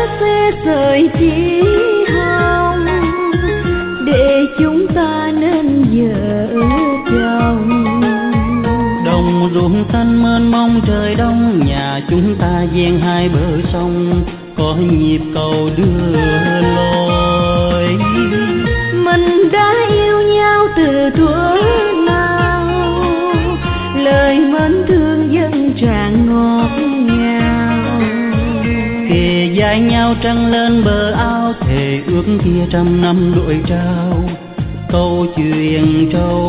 xe sợi chỉ hồng, để chúng ta nên vợ chồng. Đồng ruộng xanh mênh mông trời đông, nhà chúng ta ven hai bờ sông, có nhịp cầu đưa lối. Mình đã yêu nhau từ thuở nào, lời mến thương dân tràn ngọt ngào. Kề vai nhau trăng lên bờ ao, thề ước kia trăm năm đuổi trao, câu chuyện trâu